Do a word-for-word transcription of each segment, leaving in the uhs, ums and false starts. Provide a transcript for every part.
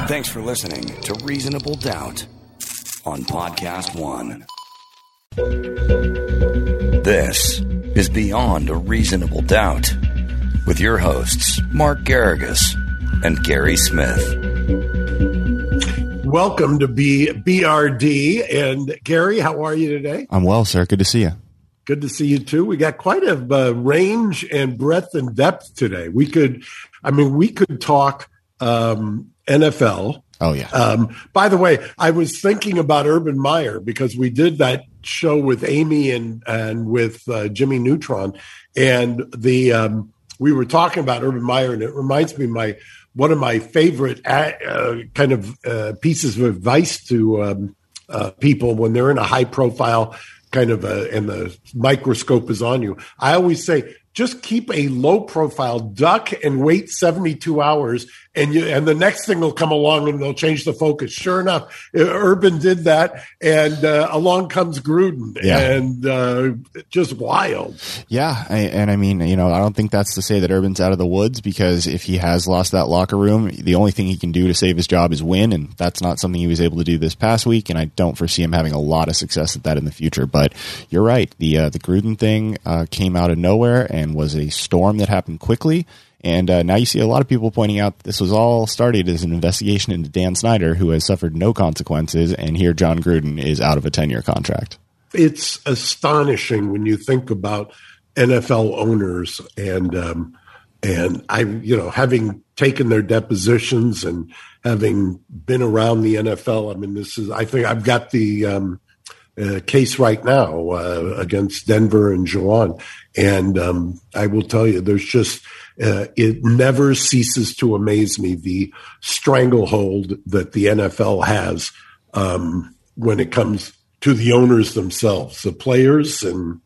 Thanks for listening to Reasonable Doubt on Podcast One. This is Beyond a Reasonable Doubt with your hosts, Mark Garrigus and Gary Smith. Welcome to B- BRD. And Gary, how are you today? I'm well, sir. Good to see you. Good to see you too. We got quite a uh, range and breadth and depth today. We could, I mean, we could talk um, N F L. Oh, yeah. Um, by the way, I was thinking about Urban Meyer because we did that show with Amy and, and with uh, Jimmy Neutron. And the um, we were talking about Urban Meyer, and it reminds me of my one of my favorite uh, kind of uh, pieces of advice to um, uh, people when they're in a high profile kind of a, and the microscope is on you. I always say, just keep a low profile, duck and wait seventy-two hours, and you, and the next thing will come along and they'll change the focus. Sure enough, Urban did that, and uh, along comes Gruden, yeah. and uh, just wild. Yeah, I, and I mean, you know, I don't think that's to say that Urban's out of the woods, because if he has lost that locker room, the only thing he can do to save his job is win, and that's not something he was able to do this past week, and I don't foresee him having a lot of success at that in the future. But you're right, the uh, the Gruden thing uh, came out of nowhere and was a storm that happened quickly. And uh, now you see a lot of people pointing out this was all started as an investigation into Dan Snyder, who has suffered no consequences, and here John Gruden is out of a ten-year contract. It's astonishing when you think about N F L owners, and um, and I, you know, having taken their depositions and having been around the N F L. I mean, this is, I think I've got the um, uh, case right now uh, against Denver and Juwan, and um, I will tell you, there's just. Uh, it never ceases to amaze me, the stranglehold that the N F L has um, when it comes to the owners themselves. The players and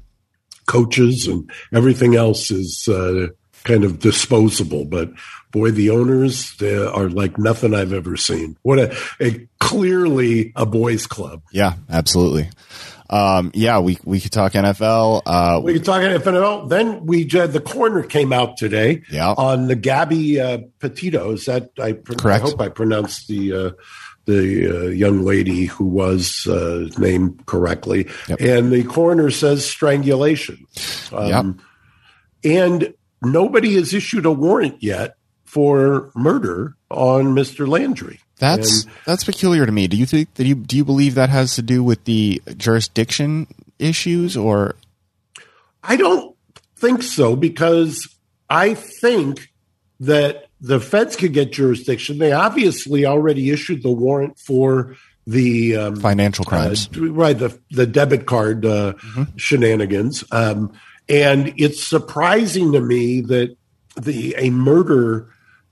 coaches and everything else is uh, kind of disposable. But, boy, the owners, they are like nothing I've ever seen. What a, a clearly a boys' club. Yeah, absolutely. Um, yeah, we, we could talk N F L. Uh, we could talk N F L. Then we uh, the corner came out today yeah. on the Gabby uh, Petito. Is that I, Correct. I hope I pronounced the uh, the uh, young lady who was uh, named correctly. Yep. And the coroner says strangulation. Um, yep. And nobody has issued a warrant yet for murder on Mister Landry. That's and, that's peculiar to me. Do you think that you do you believe that has to do with the jurisdiction issues, or? I don't think so, because I think that the feds could get jurisdiction. They obviously already issued the warrant for the um, financial crimes, uh, right? The the debit card uh, mm-hmm. shenanigans, um, and it's surprising to me that the a murder.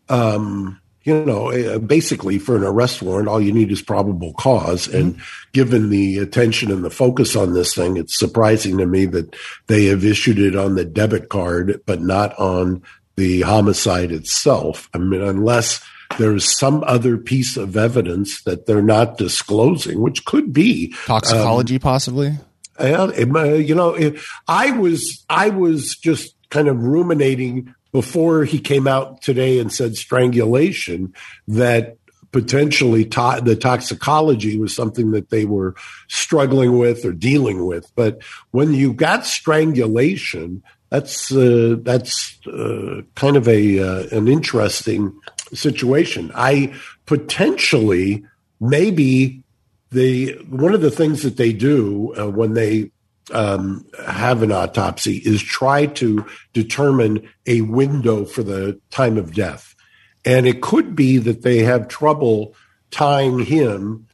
Um, You know, basically for an arrest warrant, all you need is probable cause. Mm-hmm. And given the attention and the focus on this thing, it's surprising to me that they have issued it on the debit card, but not on the homicide itself. I mean, unless there's some other piece of evidence that they're not disclosing, which could be toxicology, um, possibly. Uh, you know, I was I was just kind of ruminating before he came out today and said strangulation, that potentially to- the toxicology was something that they were struggling with or dealing with. But when you got strangulation, that's uh, that's uh, kind of a uh, an interesting situation. I potentially maybe they one of the things that they do uh, when they Um, have an autopsy is try to determine a window for the time of death. And it could be that they have trouble tying him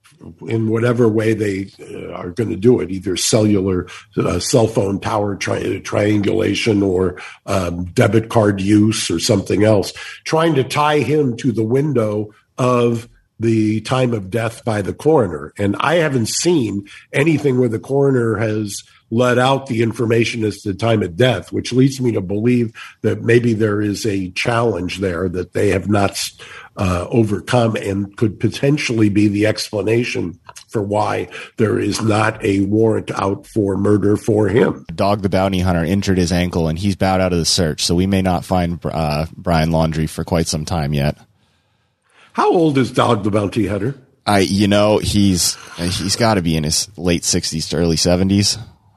in whatever way they uh, are going to do it, either cellular, uh, cell phone tower tri- triangulation or um, debit card use or something else, trying to tie him to the window of the time of death by the coroner. And I haven't seen anything where the coroner has let out the information as to the time of death, which leads me to believe that maybe there is a challenge there that they have not uh, overcome, and could potentially be the explanation for why there is not a warrant out for murder for him. Dog the Bounty Hunter injured his ankle, and he's bowed out of the search, so we may not find uh, Brian Laundrie for quite some time yet. How old is Dog the Bounty Hunter? I, you know, he's he's got to be in his late sixties to early seventies.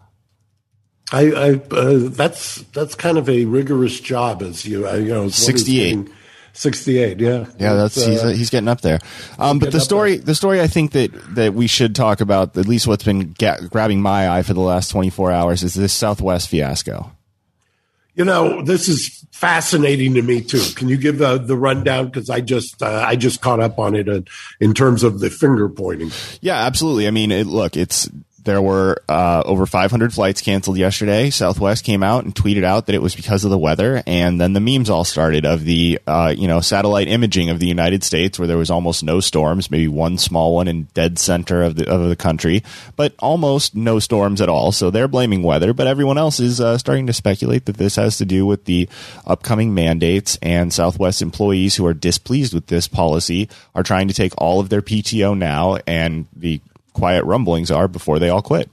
I, I uh, that's that's kind of a rigorous job, as you uh, you know. sixty-eight. sixty-eight, yeah. Yeah, that's uh, he's uh, he's getting up there. Um, but the story, there. the story, I think that that we should talk about, at least what's been ga- grabbing my eye for the last twenty-four hours, is this Southwest fiasco. You know, this is fascinating to me too. Can you give the the rundown? Because I just uh, I just caught up on it uh, in terms of the finger pointing. Yeah, absolutely. I mean, it, look, it's. There were uh, over five hundred flights canceled yesterday. Southwest came out and tweeted out that it was because of the weather, and then the memes all started of the uh, you know satellite imaging of the United States, where there was almost no storms, maybe one small one in dead center of the of the country, but almost no storms at all. So they're blaming weather, but everyone else is uh, starting to speculate that this has to do with the upcoming mandates, and Southwest employees who are displeased with this policy are trying to take all of their P T O now, and the quiet rumblings are before they all quit.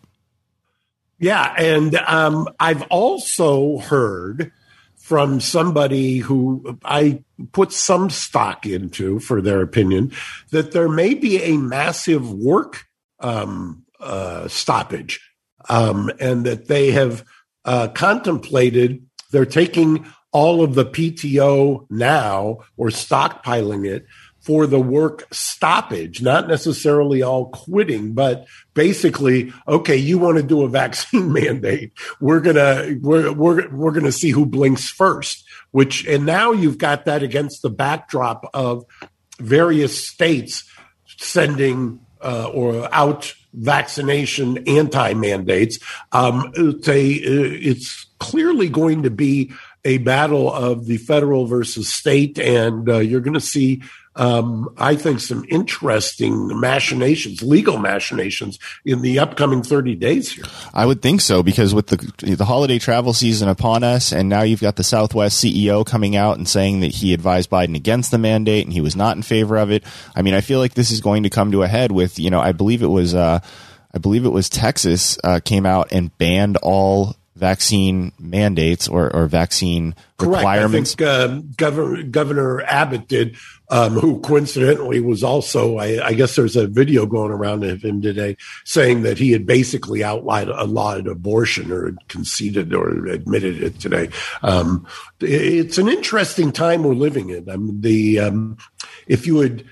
Yeah, and um, I've also heard from somebody who I put some stock into for their opinion that there may be a massive work um, uh, stoppage, um, and that they have uh, contemplated, they're taking all of the P T O now or stockpiling it for the work stoppage, not necessarily all quitting, but basically, okay, you want to do a vaccine mandate. We're gonna we're we're we're gonna see who blinks first. Which and now you've got that against the backdrop of various states sending uh, or out vaccination anti-mandates. Um, it's, a, it's clearly going to be a battle of the federal versus state, and uh, you're going to see. Um, I think some interesting machinations, legal machinations, in the upcoming thirty days here. I would think so, because with the the holiday travel season upon us, and now you've got the Southwest C E O coming out and saying that he advised Biden against the mandate and he was not in favor of it. I mean, I feel like this is going to come to a head with, you know, I believe it was, uh, I believe it was Texas uh, came out and banned all vaccine mandates or, or vaccine Correct. requirements. I think uh, Governor, Governor Abbott did, um, who coincidentally was also, I, I guess there's a video going around of him today saying that he had basically outlawed, outlawed abortion or conceded or admitted it today. Um, it's an interesting time we're living in. I mean, the um, if you had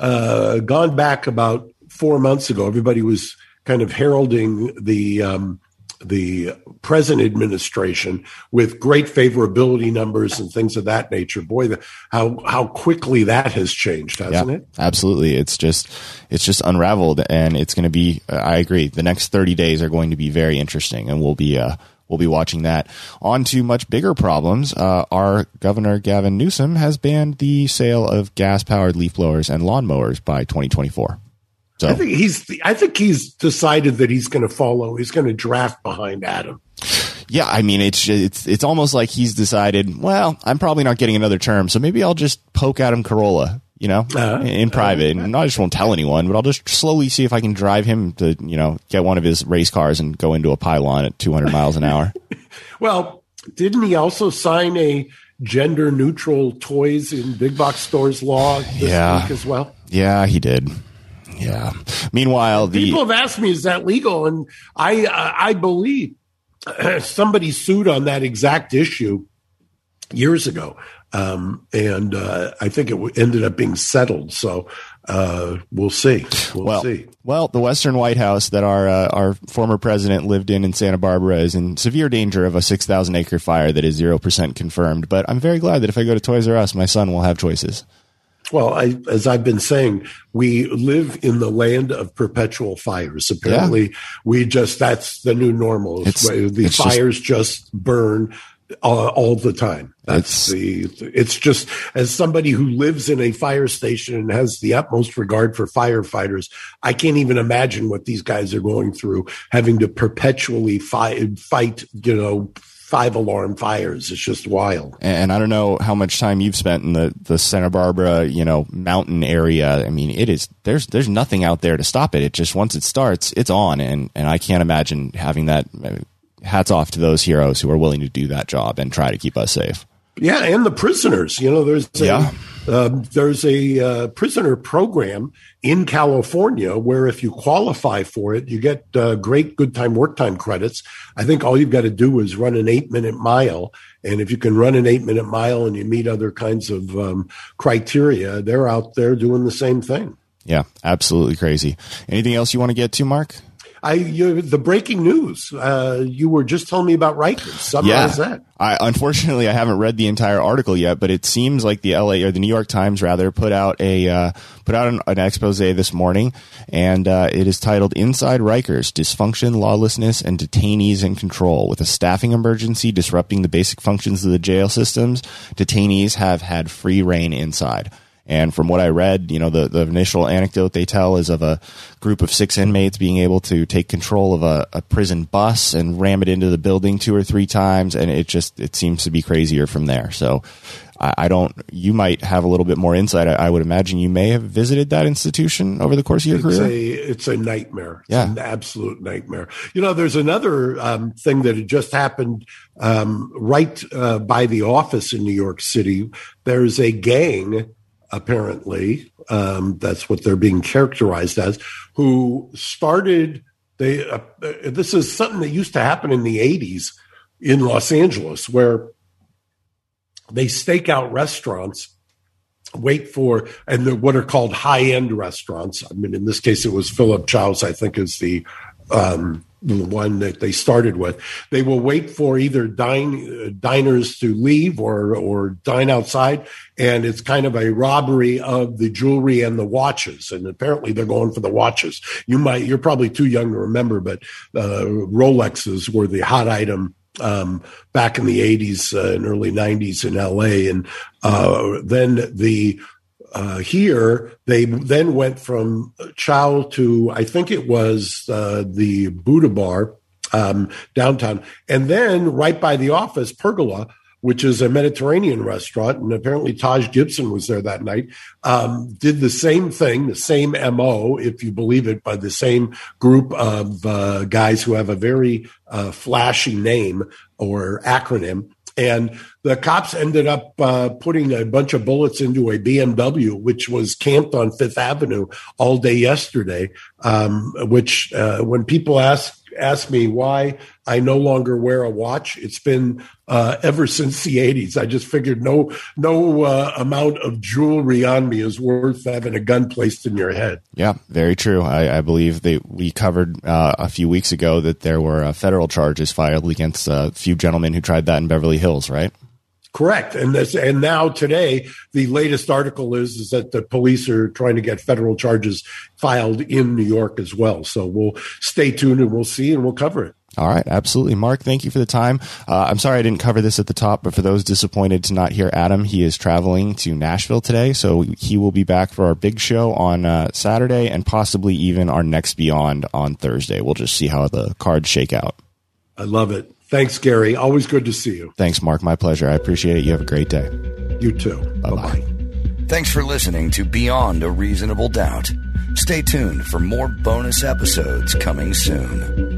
uh, gone back about four months ago, everybody was kind of heralding the um, the present administration with great favorability numbers and things of that nature. Boy, the, how how quickly that has changed, hasn't yeah, it? Absolutely. It's just it's just unraveled, and it's going to be. Uh, I agree. The next thirty days are going to be very interesting, and we'll be uh, we'll be watching that. On to much bigger problems. Uh, our Governor Gavin Newsom has banned the sale of gas powered leaf blowers and lawnmowers by twenty twenty-four. So, I think he's. I think he's decided that he's going to follow. He's going to draft behind Adam. Yeah, I mean, it's it's it's almost like he's decided. Well, I'm probably not getting another term, so maybe I'll just poke Adam Carolla, you know, uh, in private, uh, and I just won't tell anyone. But I'll just slowly see if I can drive him to, you know, get one of his race cars and go into a pylon at two hundred miles an hour. Well, didn't he also sign a gender neutral toys in big box stores law this yeah. week as well? Yeah, he did. Yeah. Meanwhile, the people have asked me, is that legal? And I, uh, I believe somebody sued on that exact issue years ago. Um, and, uh, I think it w- ended up being settled. So, uh, we'll see. We'll, well, see. Well, the Western White House that our, uh, our former president lived in in Santa Barbara is in severe danger of a six thousand acre fire that is zero percent confirmed. But I'm very glad that if I go to Toys R Us, my son will have choices. Well, I, as I've been saying, we live in the land of perpetual fires. Apparently, yeah. we just, that's the new normal. It's, the it's fires just, just burn uh, all the time. That's the, it's just, as somebody who lives in a fire station and has the utmost regard for firefighters, I can't even imagine what these guys are going through, having to perpetually fight, fight, you know, five alarm fires. It's just wild. And I don't know how much time you've spent in the, the Santa Barbara, you know, mountain area. I mean, it is, there's, there's nothing out there to stop it. It just, once it starts, it's on. And, and I can't imagine having that. Hats off to those heroes who are willing to do that job and try to keep us safe. Yeah. And the prisoners, you know, there's, a, yeah. Um, there's a uh, prisoner program in California where if you qualify for it, you get uh, great good time, work time credits. I think all you've got to do is run an eight minute mile. And if you can run an eight minute mile and you meet other kinds of um, criteria, they're out there doing the same thing. Yeah, absolutely crazy. Anything else you want to get to, Mark? I you, the breaking news. Uh, you were just telling me about Rikers. Summarize yeah. that. I, unfortunately, I haven't read the entire article yet, but it seems like the L A or the New York Times rather put out a uh, put out an, an expose this morning, and uh, it is titled "Inside Rikers: Dysfunction, Lawlessness, and Detainees in Control." With a staffing emergency disrupting the basic functions of the jail systems, detainees have had free reign inside. And from what I read, you know, the, the initial anecdote they tell is of a group of six inmates being able to take control of a, a prison bus and ram it into the building two or three times. And it just, it seems to be crazier from there. So I, I don't, you might have a little bit more insight. I, I would imagine you may have visited that institution over the course of your it's career. A, it's a nightmare. It's yeah. an absolute nightmare. You know, there's another um, thing that had just happened um, right uh, by the office in New York City. There's a gang, apparently, um, that's what they're being characterized as, who started, they, uh, this is something that used to happen in the eighties in Los Angeles, where they stake out restaurants, wait for, and they're what are called high-end restaurants. I mean, in this case, it was Philip Chow's, I think, is the um, the one that they started with. They will wait for either dine, uh, diners to leave or or dine outside, and it's kind of a robbery of the jewelry and the watches. And apparently, they're going for the watches. You might, you're probably too young to remember, but uh, Rolexes were the hot item um, back in the eighties uh, and early nineties in L A. And uh, then the Uh, here, they then went from Chow to, I think it was uh, the Buddha Bar um, downtown. And then right by the office, Pergola, which is a Mediterranean restaurant, and apparently Taj Gibson was there that night, um, did the same thing, the same M O, if you believe it, by the same group of uh, guys who have a very uh, flashy name or acronym. And the cops ended up uh, putting a bunch of bullets into a B M W, which was camped on Fifth Avenue all day yesterday, um, which uh, when people ask ask me why I no longer wear a watch, it's been uh, ever since the eighties. I just figured no no uh, amount of jewelry on me is worth having a gun placed in your head. Yeah, very true. I, I believe that we covered uh, a few weeks ago that there were uh, federal charges filed against a few gentlemen who tried that in Beverly Hills, right? Correct. And this, and now today, the latest article is, is that the police are trying to get federal charges filed in New York as well. So we'll stay tuned and we'll see and we'll cover it. All right. Absolutely. Mark, thank you for the time. Uh, I'm sorry I didn't cover this at the top, but for those disappointed to not hear Adam, he is traveling to Nashville today. So he will be back for our big show on uh, Saturday and possibly even our next Beyond on Thursday. We'll just see how the cards shake out. I love it. Thanks, Gary. Always good to see you. Thanks, Mark. My pleasure. I appreciate it. You have a great day. You too. Bye-bye. Bye-bye. Thanks for listening to Beyond a Reasonable Doubt. Stay tuned for more bonus episodes coming soon.